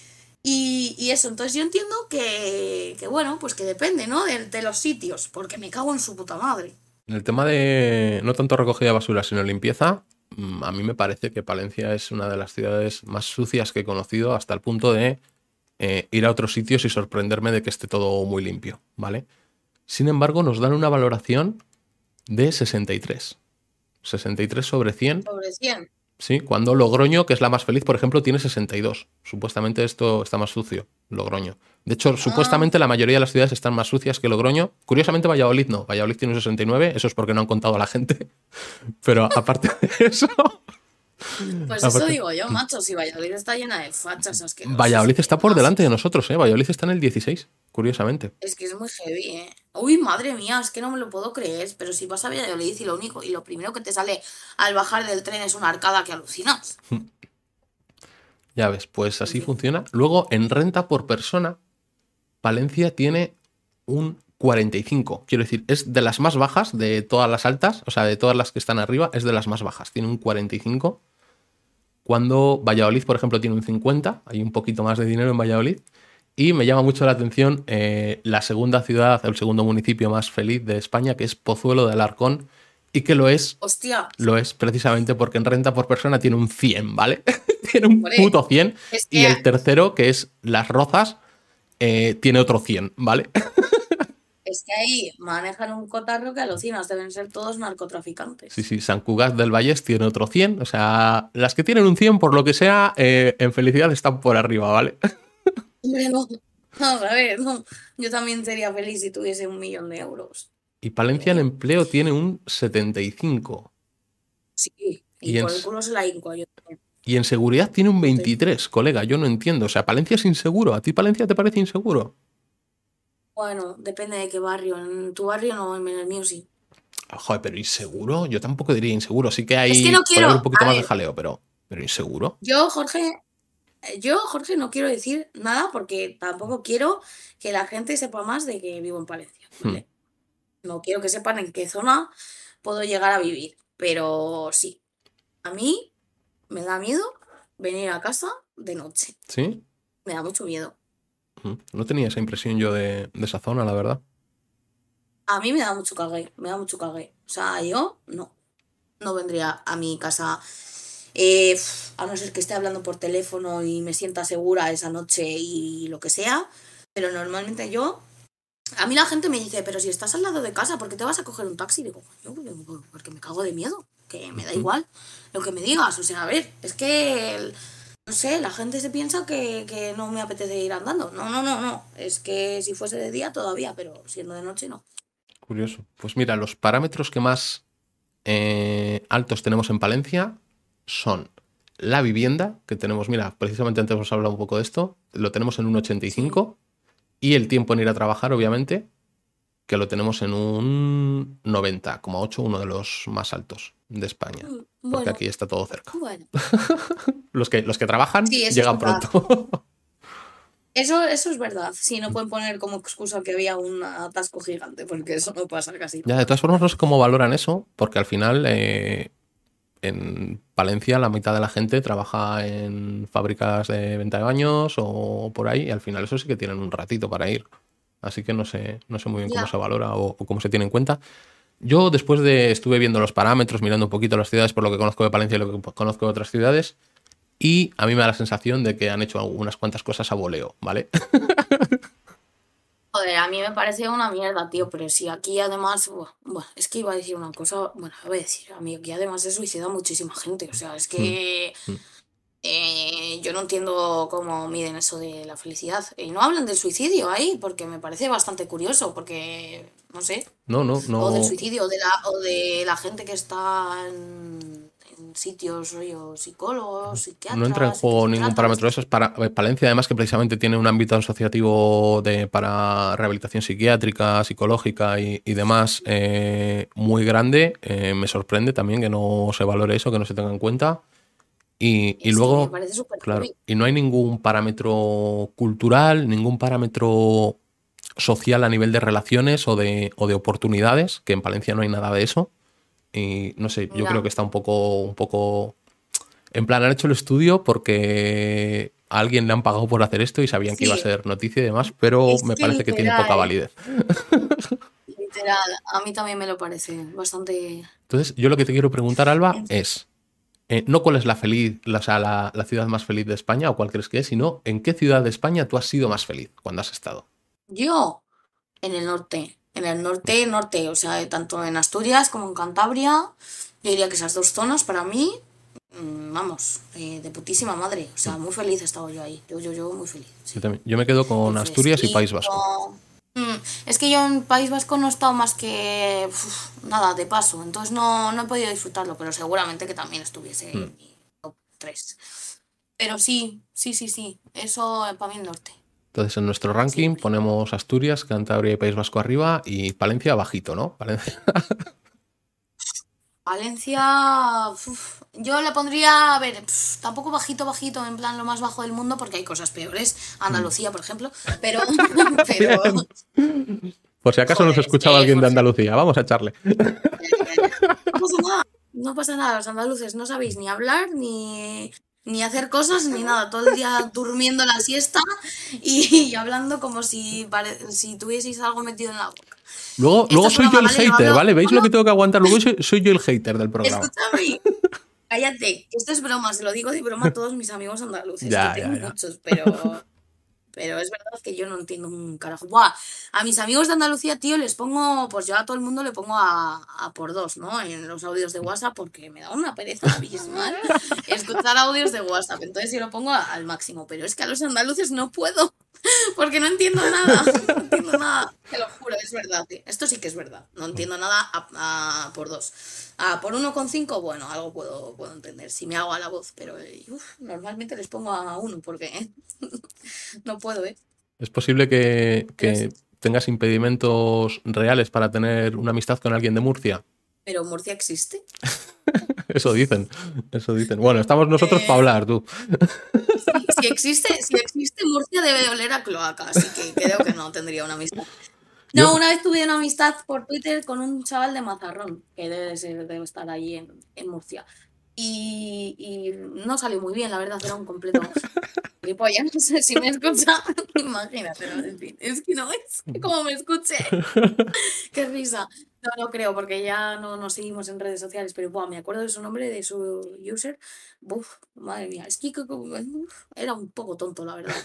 Y eso, entonces yo entiendo que, bueno, pues que depende, ¿no? De los sitios, porque me cago en su puta madre. En el tema de no tanto recogida de basura, sino limpieza, a mí me parece que Palencia es una de las ciudades más sucias que he conocido hasta el punto de ir a otros sitios y sorprenderme de que esté todo muy limpio, ¿vale? Sin embargo, nos dan una valoración de 63. 63 sobre 100. Sobre 100. Sí, cuando Logroño, que es la más feliz, por ejemplo, tiene 62. Supuestamente esto está más sucio, Logroño. De hecho, Ah, supuestamente la mayoría de las ciudades están más sucias que Logroño. Curiosamente, Valladolid no. Valladolid tiene un 69, eso es porque no han contado a la gente. Pero aparte de eso, pues eso aparte, digo yo, macho, si Valladolid está llena de fachas asquerosos y Valladolid está por demás. delante de nosotros, ¿eh? Valladolid está en el 16, curiosamente. Es que es muy heavy, ¿eh? Uy, madre mía, es que no me lo puedo creer. Pero si vas a Valladolid y lo único, y lo primero que te sale al bajar del tren es una arcada que alucinas. Ya ves, pues En así fin. funciona. Luego, en renta por persona, Palencia tiene un 45. Quiero decir, es de las más bajas de todas las altas, o sea, de todas las que están arriba, es de las más bajas. Tiene un 45. Cuando Valladolid, por ejemplo, tiene un 50. Hay un poquito más de dinero en Valladolid. Y me llama mucho la atención la segunda ciudad, el segundo municipio más feliz de España, que es Pozuelo de Alarcón. Y que Hostia, lo es precisamente porque en renta por persona tiene un 100, ¿vale? Tiene un hombre, puto 100. es que Y el tercero, que es Las Rozas, tiene otro 100, ¿vale? Es que ahí manejan un cotarro que alucinas, deben ser todos Sí, narcotraficantes. sí, San Cugat del Vallés tiene otro 100. O sea, las que tienen un 100, por lo que sea, en felicidad están por arriba, ¿vale? Hombre, no. Vamos a ver, no. Yo también sería feliz si tuviese 1 millón de euros. Y Palencia en Eh, empleo tiene un 75. sí, y Y en, por el culo se la hinco yo también. y en seguridad tiene un No te- 23, colega. Yo no entiendo. O sea, Palencia es inseguro. ¿A ti Palencia te parece inseguro? Bueno, depende de qué barrio. En tu barrio no, en el mío sí. Joder, pero inseguro. Yo tampoco diría inseguro. Sí que Es que no puede quiero, haber un poquito a más de ver, jaleo, pero inseguro. yo, Jorge, Jorge, no quiero decir nada porque tampoco quiero que la gente sepa más de que vivo en Palencia, Hmm. ¿vale? No quiero que sepan en qué zona puedo llegar a vivir, pero sí, a mí me da miedo venir a casa de noche. ¿Sí? Me da mucho miedo. No tenía esa impresión yo de esa zona, la verdad. A mí me da mucho cague, me da mucho cague. O sea, yo no vendría a mi casa, a no ser que esté hablando por teléfono y me sienta segura esa noche y lo que sea. Pero normalmente yo, a mí la gente me dice, pero si estás al lado de casa, ¿por qué te vas a coger un taxi? Digo, yo, porque me cago de miedo, que me da Ujú. igual lo que me digas. O sea, a ver, es que, no sé, la gente se piensa que no me apetece ir andando. No, no, no, no. Es que si fuese de día todavía, pero siendo de noche no. Curioso. Pues mira, los parámetros que más altos tenemos en Palencia son la vivienda, que tenemos, mira, precisamente antes hemos hablado un poco de esto, lo tenemos en un Sí. 85, y el tiempo en ir a trabajar, obviamente, que lo tenemos en un 90,8, uno de los más altos de España, porque Bueno, aquí está todo cerca. bueno. Los que trabajan Sí, eso es llegan verdad. pronto. Eso es verdad. Sí, no pueden poner como excusa que había un atasco gigante, porque eso no pasa casi Ya, de nunca. todas formas, no sé cómo valoran eso, porque al final en Palencia la mitad de la gente trabaja en fábricas de venta de baños o por ahí, y al final eso sí que tienen un ratito para ir. Así que no sé muy bien cómo Ya. se valora o cómo se tiene en cuenta. Yo después estuve viendo los parámetros, mirando un poquito las ciudades por lo que conozco de Palencia y lo que conozco de otras ciudades, y a mí me da la sensación de que han hecho unas cuantas cosas a voleo, ¿vale? Joder, a mí me parece una mierda, tío, pero si aquí además, bueno, es que iba a decir una cosa, bueno, voy a decir, a mí aquí además se suicida muchísima gente, o sea, es Mm, que mm. Yo no entiendo cómo miden eso de la felicidad. Y no hablan del suicidio ahí, porque me parece bastante curioso, porque, no sé, No, no, o del no, suicidio, o de la gente que está en sitios, rollo, psicólogos, no entra en psiquiatras, y que juego te ningún tratan. parámetro de esos. Para Palencia, además, que precisamente tiene un ámbito asociativo para rehabilitación psiquiátrica, psicológica y demás muy grande, me sorprende también que no se valore eso, que no se tenga en cuenta. Y Es que me luego, parece súper claro, heavy. y no hay ningún parámetro cultural, ningún parámetro social a nivel de relaciones o de oportunidades, que en Palencia no hay nada de eso. Y no sé, yo creo que Ya. está un poco en plan, han hecho el estudio porque a alguien le han pagado por hacer esto y sabían que iba a Sí, ser noticia y demás, pero es me que parece que tiene poca literal, validez. literal, a mí también me lo parece bastante. Entonces, yo lo que te quiero preguntar, Alba, es no cuál es o sea, la ciudad más feliz de España o cuál crees que es, sino en qué ciudad de España tú has sido más feliz cuando has estado. Yo, en el norte, norte, o sea, tanto en Asturias como en Cantabria, yo diría que esas dos zonas para mí, vamos, de putísima madre, o sea, muy feliz he estado yo ahí, yo muy feliz, Yo sí. también. Yo me quedo con El Asturias y País fresquito. Vasco. Mm, Es que yo en País Vasco no he estado más que nada de paso, entonces no he podido disfrutarlo, pero seguramente que también estuviese Mm. en mi top 3. Pero sí, sí, sí, sí, eso para mí el norte, Entonces, en nuestro ranking siempre. ponemos Asturias, Cantabria y País Vasco arriba y Palencia bajito, ¿no? Palencia. Valencia, yo le pondría, a ver, tampoco bajito, bajito, en plan lo más bajo del mundo, porque hay cosas peores. Andalucía, por ejemplo, pero, pero, Bien. Por si acaso nos joder, escuchaba alguien de Jorge, Andalucía, vamos a echarle. ya, ya, ya. No pasa nada, no pasa nada, los andaluces no sabéis ni hablar, ni hacer cosas, ni nada, todo el día durmiendo la siesta y hablando como si tuvieseis algo metido en la boca. Esto Luego es soy yo broma, el ¿vale? Yo hater, hablo ¿vale? ¿Veis lo solo, que tengo que aguantar? Luego soy yo el hater del programa. escúchame. Cállate, esto es broma, se lo digo de broma a todos mis amigos andaluces, que Ya, tengo ya, ya. muchos, pero es verdad que yo no entiendo un carajo. Buah, a mis amigos de Andalucía, tío, les pongo, pues yo a todo el mundo le pongo a por dos, ¿no? En los audios de WhatsApp, porque me da una pereza abismal escuchar audios de WhatsApp. Entonces yo lo pongo al máximo, pero es que a los andaluces no puedo, porque no entiendo nada, no entiendo nada. Te lo juro, es verdad, esto sí que es verdad. No entiendo nada a por dos. A por 1,5, bueno, algo puedo entender si me hago a la voz, pero normalmente les pongo a uno porque no puedo, ¿eh? Es posible Pero sí. que tengas impedimentos reales para tener una amistad con alguien de Murcia. Pero Murcia existe. Eso dicen, eso dicen. Bueno, estamos nosotros para Eh, hablar, tú. si existe, Murcia debe de oler a cloaca, así que creo que no tendría una amistad. No, Yo, una vez tuve una amistad por Twitter con un chaval de Mazarrón, que debe estar allí en Murcia. Y no salió muy bien, la verdad, era un completo gilipollas. No sé si me escucha, imagínate, ¿no? En fin, es que no es que como me escuche. Qué risa. No creo, porque ya no nos seguimos en redes sociales, pero buah, me acuerdo de su nombre, de su user. Buf, madre mía, es que era un poco tonto, la verdad.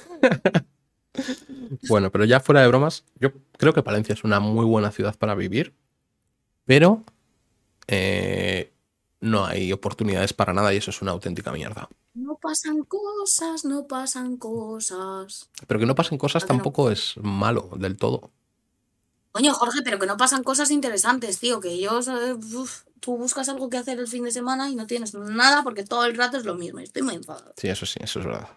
bueno, pero ya fuera de bromas, yo creo que Palencia es una muy buena ciudad para vivir, pero eh, no hay oportunidades para nada y eso es una auténtica mierda. No pasan cosas, no pasan cosas. Pero que no pasen cosas ¿A que no? tampoco es malo del todo. Coño, Jorge, pero que no pasan cosas interesantes, tío. Que yo, tú buscas algo que hacer el fin de semana y no tienes nada porque todo el rato es lo mismo. Estoy muy enfadada. Sí, eso es verdad.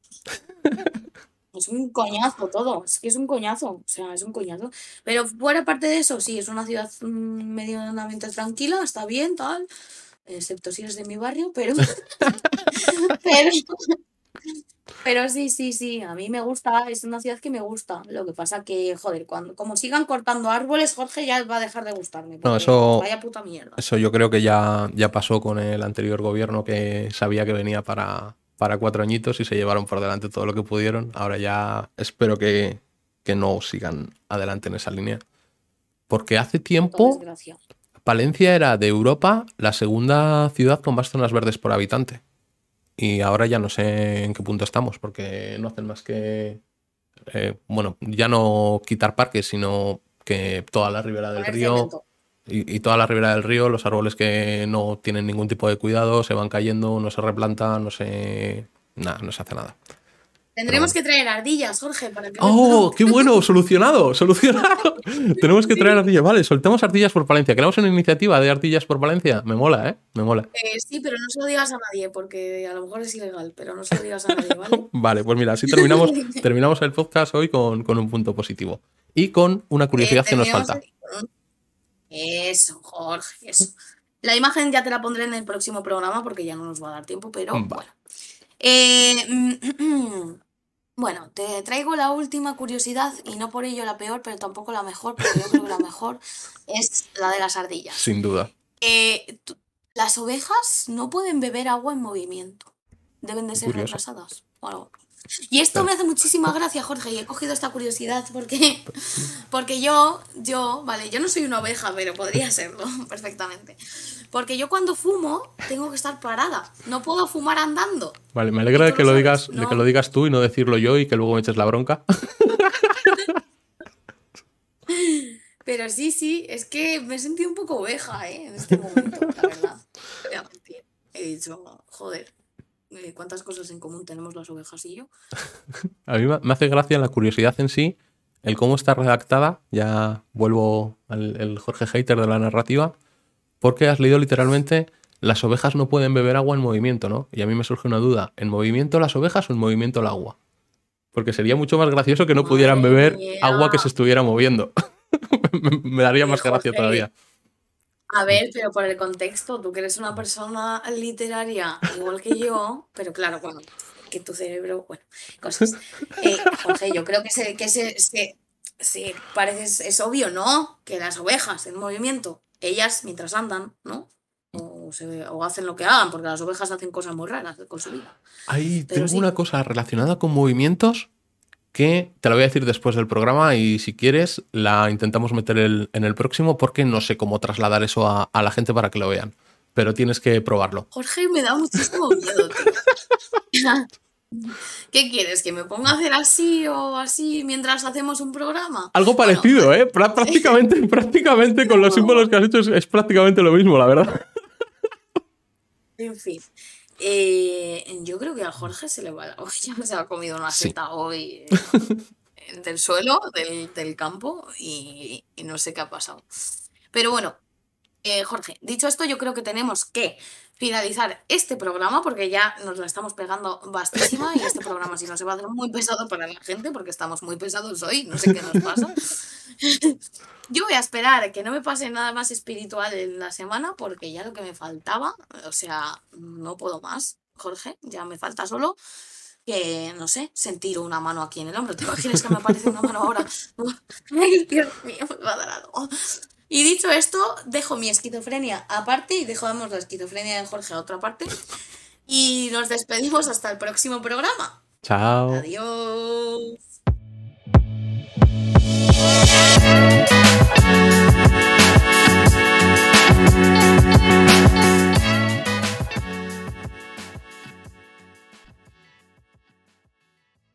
Es un coñazo todo, es que es un coñazo, o sea, es un coñazo. Pero fuera parte de eso, sí, es una ciudad medianamente tranquila, está bien, tal, excepto si eres de mi barrio, pero, pero sí, sí, sí, a mí me gusta, es una ciudad que me gusta. Lo que pasa que, joder, como sigan cortando árboles, Jorge ya va a dejar de gustarme, No, porque vaya puta mierda. eso yo creo que ya pasó con el anterior gobierno que sabía que venía para 4 añitos y se llevaron por delante todo lo que pudieron. Ahora ya espero que no sigan adelante en esa línea. Porque hace Puta tiempo desgracia. Palencia era de Europa la segunda ciudad con más zonas verdes por habitante. Y ahora ya no sé en qué punto estamos, porque no hacen más que, bueno, ya no quitar parques, sino que toda la ribera del Poner río, cemento. Y toda la ribera del río, los árboles que no tienen ningún tipo de cuidado, se van cayendo, no se replantan, no se... Nada, no se hace nada. Pero Tendremos bueno. que traer ardillas, Jorge, para que ¡Oh, qué bueno! ¡Solucionado! ¡Solucionado! Tenemos que traer Sí. ardillas. Vale, soltamos ardillas por Palencia. Creamos una iniciativa de ardillas por Palencia. Me mola, ¿eh? Me mola. Sí, pero no se lo digas a nadie, porque a lo mejor es ilegal, pero no se lo digas a nadie, ¿vale? Vale, pues mira, así terminamos el podcast hoy con un punto positivo. Y con una curiosidad que nos Terminamos falta. Eso, Jorge, eso. La imagen ya te la pondré en el próximo programa porque ya no nos va a dar tiempo, pero Vale. bueno. Bueno, te traigo la última curiosidad y no por ello la peor, pero tampoco la mejor, pero yo creo que la mejor es la de las ardillas. Sin duda. Las ovejas no pueden beber agua en movimiento. Deben de ser Curioso. retrasadas o algo. Y esto me hace muchísima gracia, Jorge, y he cogido esta curiosidad porque yo, vale, yo no soy una oveja, pero podría serlo perfectamente. Porque yo cuando fumo tengo que estar parada, no puedo fumar andando. Vale, me alegra Y de tú que lo lo sabes, digas, ¿no? de que lo digas tú y no decirlo yo y que luego me eches la bronca. Pero sí, es que me he sentido un poco oveja, en este momento, la verdad. No voy a mentir. He dicho, joder, cuántas cosas en común tenemos las ovejas y yo. A mí me hace gracia la curiosidad en sí, el cómo está redactada. Ya vuelvo al el Jorge Hater de la narrativa, porque has leído literalmente las ovejas no pueden beber agua en movimiento, ¿no? Y a mí me surge una duda, ¿en movimiento las ovejas o en movimiento el agua? Porque sería mucho más gracioso que no pudieran Madre beber mía. agua que se estuviera moviendo. Me daría más gracia Jorge, todavía. a ver, pero por el contexto, tú que eres una persona literaria igual que yo, pero claro, bueno, que tu cerebro, bueno, cosas. Jorge, yo creo que parece, es obvio, ¿no? Que las ovejas en movimiento, ellas mientras andan, ¿no? O hacen lo que hagan, porque las ovejas hacen cosas muy raras con su vida. Ahí Pero tengo sí. una cosa relacionada con movimientos que te la voy a decir después del programa y si quieres la intentamos meter en el próximo porque no sé cómo trasladar eso a la gente para que lo vean. Pero tienes que probarlo. Jorge, me da muchísimo miedo, tío. ¿Qué quieres? ¿Que me ponga a hacer así o así mientras hacemos un programa? Algo Bueno, parecido, ¿eh? Prácticamente con los símbolos que has hecho es prácticamente lo mismo, la verdad. en fin. Yo creo que a Jorge se le va la olla, se ha comido una Sí. seta hoy del suelo, del campo, y no sé qué ha pasado. Pero bueno, Jorge, dicho esto, yo creo que tenemos que finalizar este programa porque ya nos la estamos pegando bastísima y este programa si no se va a hacer muy pesado para la gente porque estamos muy pesados hoy, no sé qué nos pasa. Yo voy a esperar a que no me pase nada más espiritual en la semana porque ya lo que me faltaba, o sea, no puedo más, Jorge, ya me falta solo que, no sé, sentir una mano aquí en el hombro. ¿Te imaginas que me aparece una mano ahora? Ay, Dios mío, me va a dar algo. Y dicho esto, dejo mi esquizofrenia aparte y dejamos la esquizofrenia de Jorge a otra parte. Y nos despedimos hasta el próximo programa. Chao. Adiós.